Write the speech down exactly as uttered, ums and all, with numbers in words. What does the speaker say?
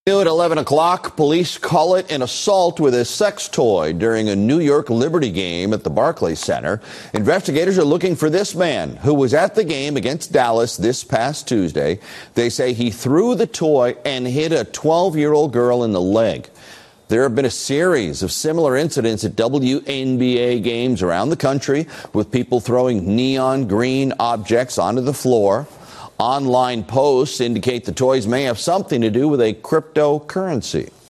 At eleven o'clock, police call it an assault with a sex toy during a New York Liberty game at the Barclays Center. Investigators are looking for this man who was at the game against Dallas this past Tuesday. They say he threw the toy and hit a twelve-year-old girl in the leg. There have been a series of similar incidents at W N B A games around the country with people throwing neon green objects onto the floor. Online posts indicate the toys may have something to do with a cryptocurrency.